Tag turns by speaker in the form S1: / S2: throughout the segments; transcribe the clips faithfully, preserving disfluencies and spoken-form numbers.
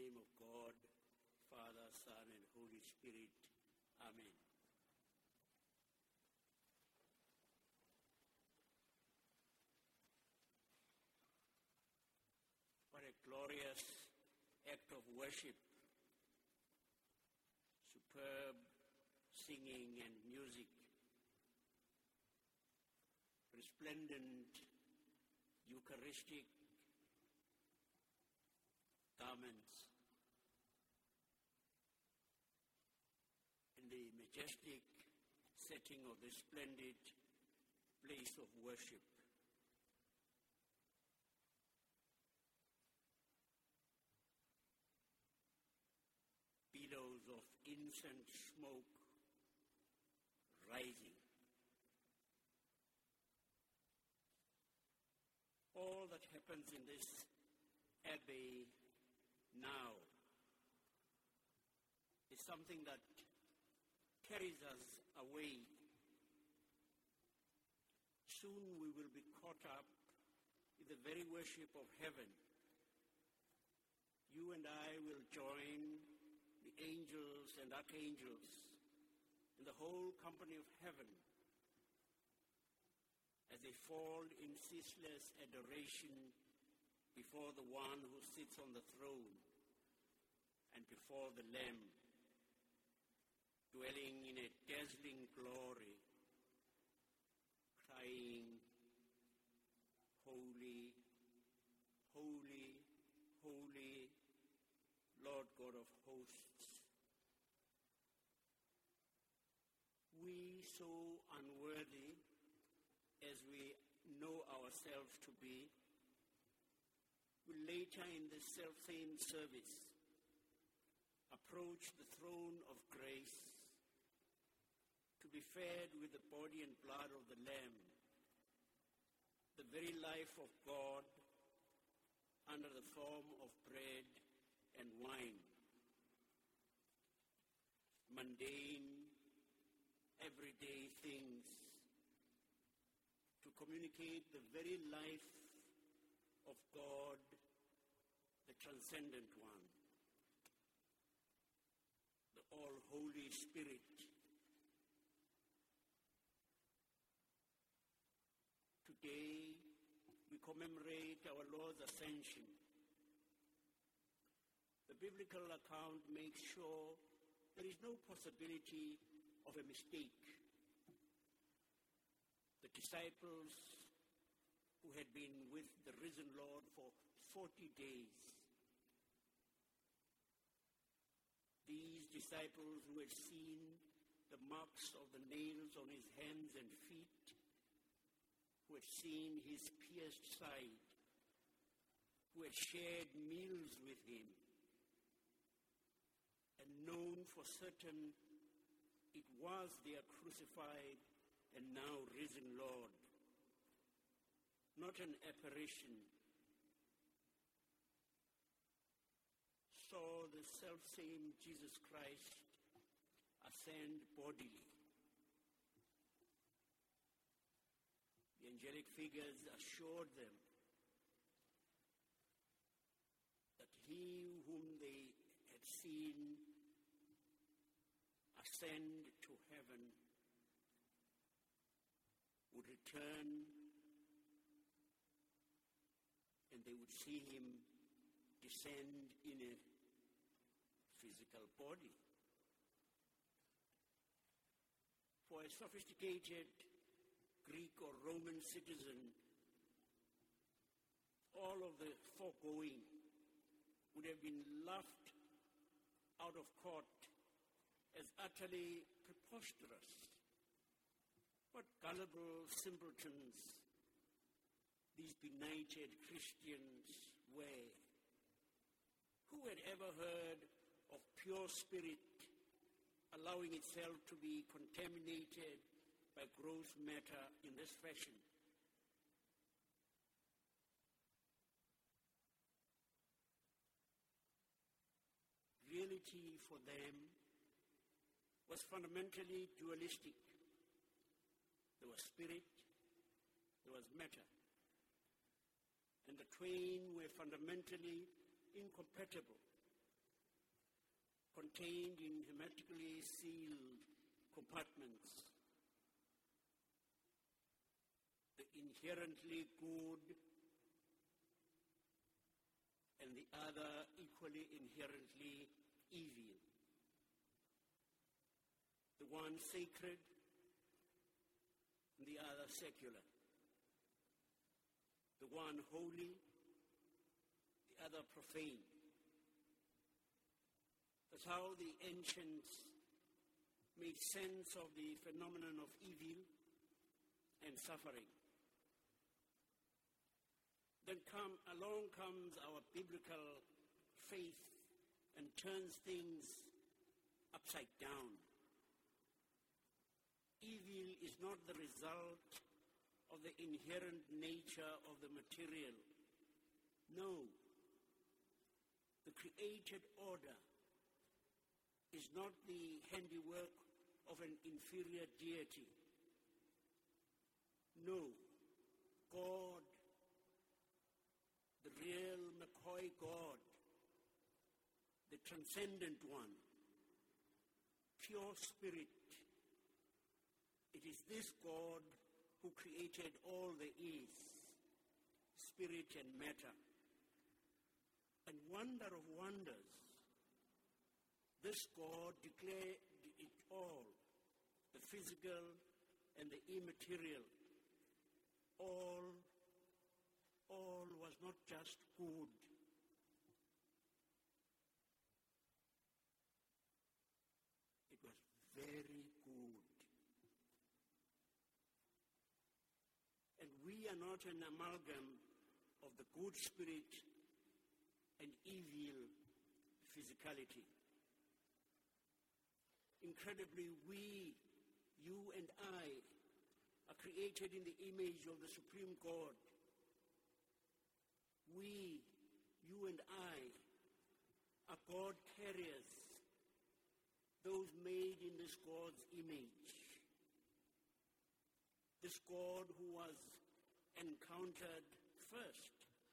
S1: name of God, Father, Son, and Holy Spirit. Amen. What a glorious act of worship. Superb singing and music. Resplendent Eucharistic garments. In the majestic setting of the splendid place of worship. Billows of incense smoke rising. All that happens in this abbey now is something that carries us away. Soon we will be caught up in the very worship of heaven. You and I will join the angels and archangels in the whole company of heaven as they fall in ceaseless adoration before the one who sits on the throne and before the Lamb, dwelling in a dazzling glory, crying, Holy, holy, holy, Lord God of hosts. We, so unworthy as we know ourselves to be, will later in the self-same service approach the throne of grace to be fed with the body and blood of the Lamb, the very life of God under the form of bread and wine. Mundane, everyday things to communicate the very life of God, the transcendent one, the all-Holy Spirit. Today, we commemorate our Lord's Ascension. The biblical account makes sure there is no possibility of a mistake. The disciples who had been with the risen Lord for forty days, these disciples who had seen the marks of the nails on his hands and feet, who had seen his pierced side, who had shared meals with him, and known for certain it was their crucified and now risen Lord, not an apparition, saw the selfsame Jesus Christ ascend bodily. The angelic figures assured them that he whom they had seen ascend to heaven would return and they would see him descend in a physical body. For a sophisticated Greek or Roman citizen, all of the foregoing would have been laughed out of court as utterly preposterous. What gullible simpletons these benighted Christians were. Who had ever heard of pure spirit allowing itself to be contaminated by gross matter in this fashion? Reality for them was fundamentally dualistic. There was spirit, there was matter. And the twain were fundamentally incompatible contained in hermetically sealed compartments. The inherently good and the other equally inherently evil. The one sacred and the other secular. The one holy, the other profane. That's how the ancients made sense of the phenomenon of evil and suffering. Then come, along comes our biblical faith and turns things upside down. Evil is not the result of the inherent nature of the material. No. The created order is not the handiwork of an inferior deity. No. God, the real McCoy God, the transcendent one, pure spirit. It is this God who created all there is, spirit and matter. And wonder of wonders, this God declared it all, the physical and the immaterial. All, all was not just good. It was very good. And we are not an amalgam of the good spirit and evil physicality. Incredibly, we, you and I, are created in the image of the Supreme God. We, you and I, are God carriers, those made in this God's image. This God who was encountered first,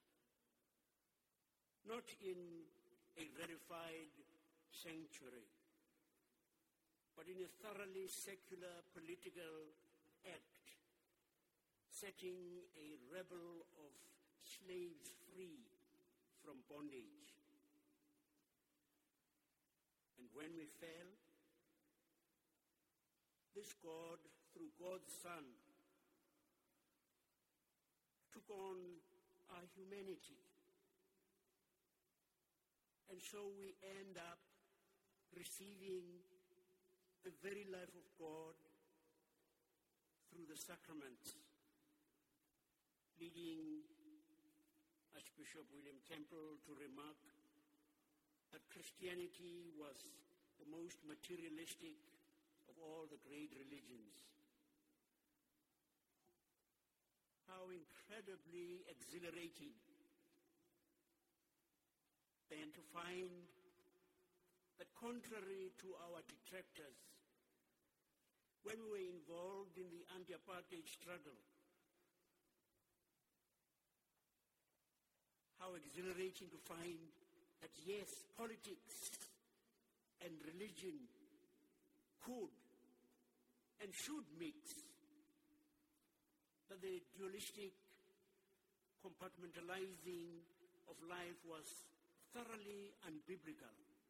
S1: not in a rarefied sanctuary, but in a thoroughly secular political act, setting a rebel of slaves free from bondage. And when we fell, this God, through God's Son, took on our humanity. And so we end up receiving the very life of God through the sacraments, leading Archbishop William Temple to remark that Christianity was the most materialistic of all the great religions. How incredibly exhilarating then to find that contrary to our detractors, when we were involved in the anti-apartheid struggle, how exhilarating to find that yes, politics and religion could and should mix, that the dualistic compartmentalizing of life was thoroughly unbiblical.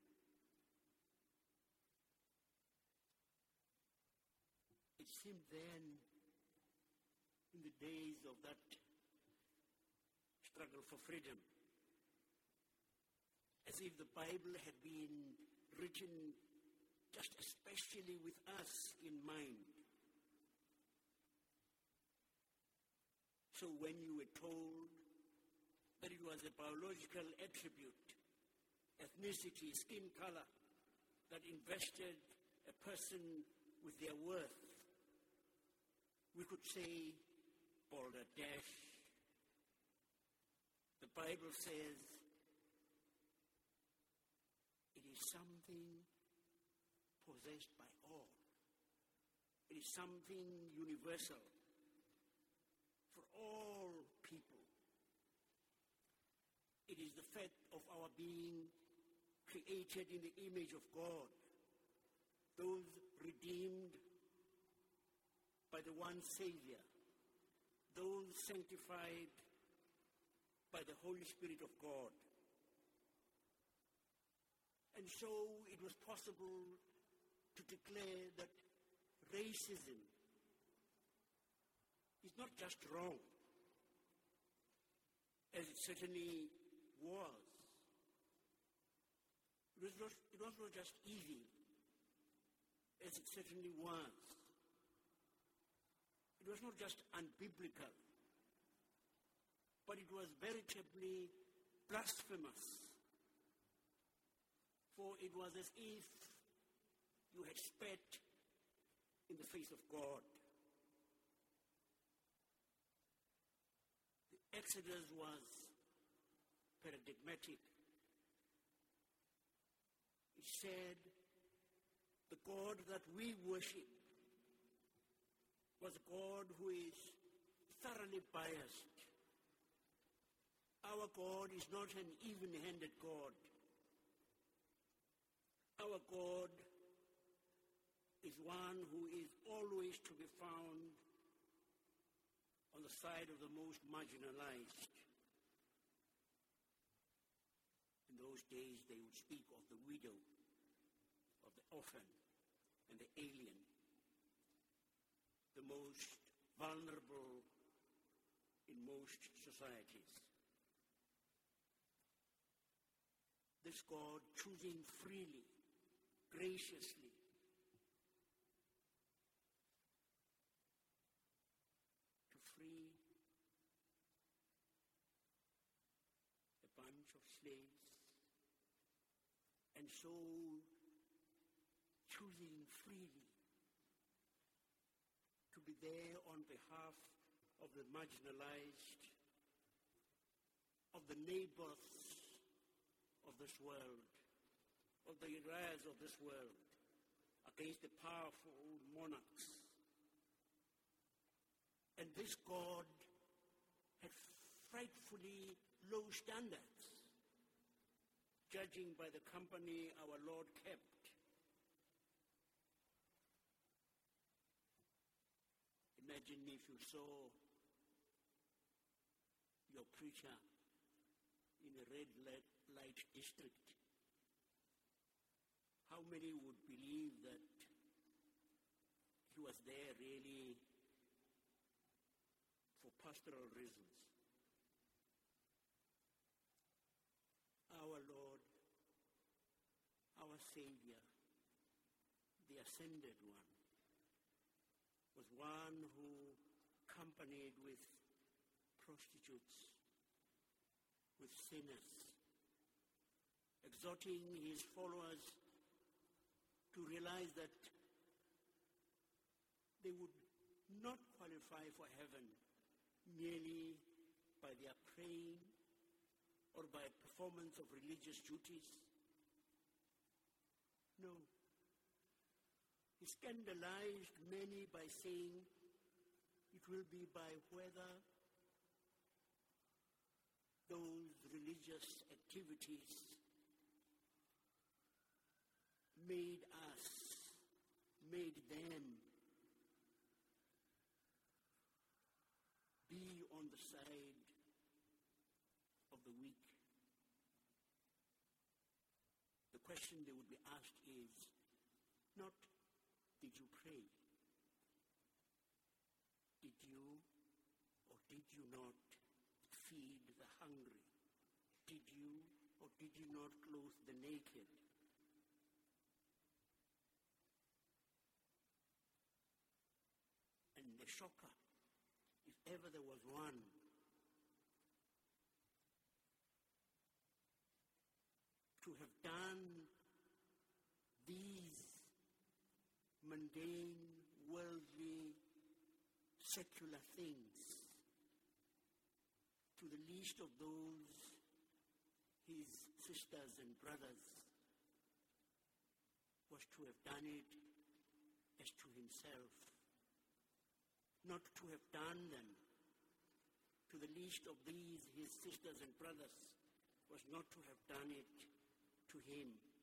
S1: It seemed then, in the days of that struggle for freedom, as if the Bible had been written just especially with us in mind. So when you were told that it was a biological attribute, ethnicity, skin color, that invested a person with their worth, we could say, boulder dash. The Bible says it is something possessed by all. It is something universal for all people. It is the fact of our being created in the image of God, those redeemed by the one Savior, those sanctified by the Holy Spirit of God. And so it was possible to declare that racism is not just wrong, as it certainly was. It was not, it was not just evil, as it certainly was. It was not just unbiblical, but it was veritably blasphemous. For it was as if you had spat in the face of God. The Exodus was paradigmatic. It said, the God that we worship was a God who is thoroughly biased. Our God is not an even-handed God. Our God is one who is always to be found on the side of the most marginalized. In those days, they would speak of the widow, of the orphan, and the alien, the most vulnerable in most societies. This God choosing freely, graciously, to free a bunch of slaves, and so choosing freely to be there on behalf of the marginalized, of the neighbors of this world, of the Uriahs of this world, against the powerful monarchs. And this God had frightfully low standards, judging by the company our Lord kept. Imagine if you saw your preacher in a red light district. How many would believe that he was there really for pastoral reasons? Our Lord, our Savior, the ascended one, was one who companied with prostitutes, with sinners, exhorting his followers to realize that they would not qualify for heaven merely by their praying or by performance of religious duties. No. He scandalized many by saying it will be by whether those religious activities made us, made them be on the side of the weak. The question they would be asked is not, did you pray? Did you or did you not feed the hungry? Did you or did you not clothe the naked? And the shocker, if ever there was one, to have done these mundane, worldly, secular things to the least of those, his sisters and brothers, was to have done it as to himself. Not to have done them to the least of these, his sisters and brothers, was not to have done it to him.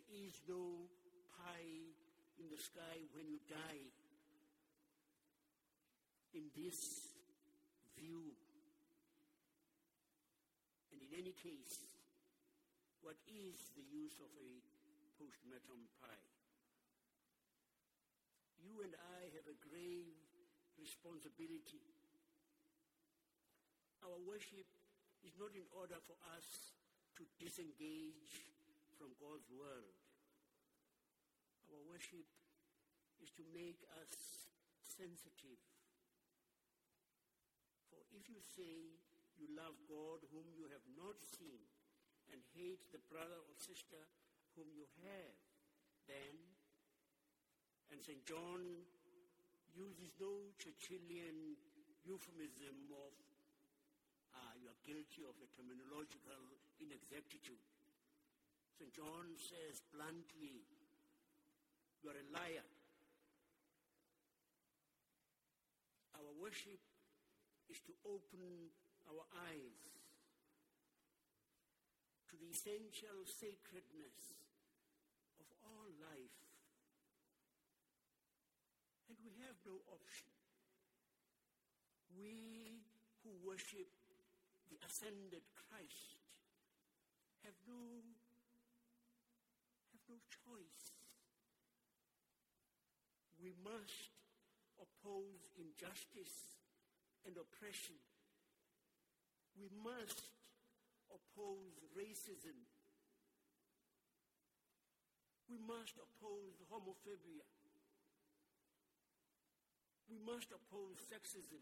S1: is no pie in the sky when you die. In this view, and in any case, what is the use of a post-mortem pie? You and I have a grave responsibility. Our worship is not in order for us to disengage from God's world. Our worship is to make us sensitive. For if you say you love God whom you have not seen and hate the brother or sister whom you have, then, and Saint John uses no Churchillian euphemism of ah, you are guilty of a terminological inexactitude. Saint John says bluntly, you are a liar. Our worship is to open our eyes to the essential sacredness of all life. And we have no option. We who worship the ascended Christ have no, have no choice. We must oppose injustice and oppression. We must oppose racism. We must oppose homophobia. We must oppose sexism.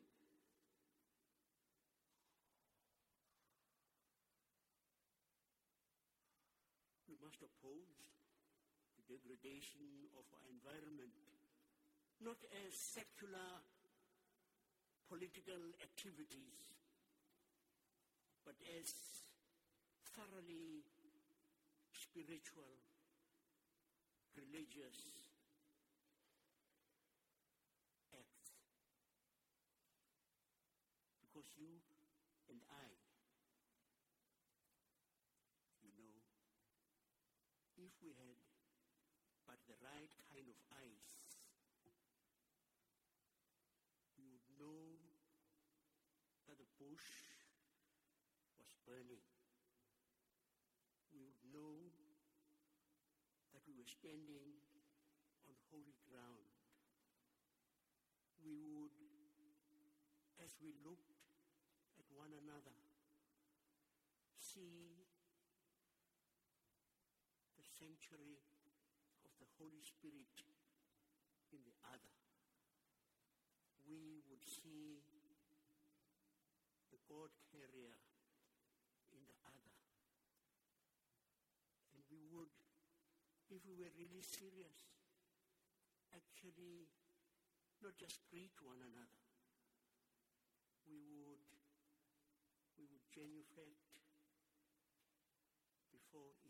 S1: We must oppose the degradation of our environment, not as secular political activities, but as thoroughly spiritual, religious acts. Because you and I, you know, if we had but the right kind of eyes, we would know that the bush was burning. We would know that we were standing on holy ground. We would, as we looked at one another, see the sanctuary of the Holy Spirit in the other. We would see the God carrier in the other. And we would, if we were really serious, actually not just greet one another. We would, we would genuflect before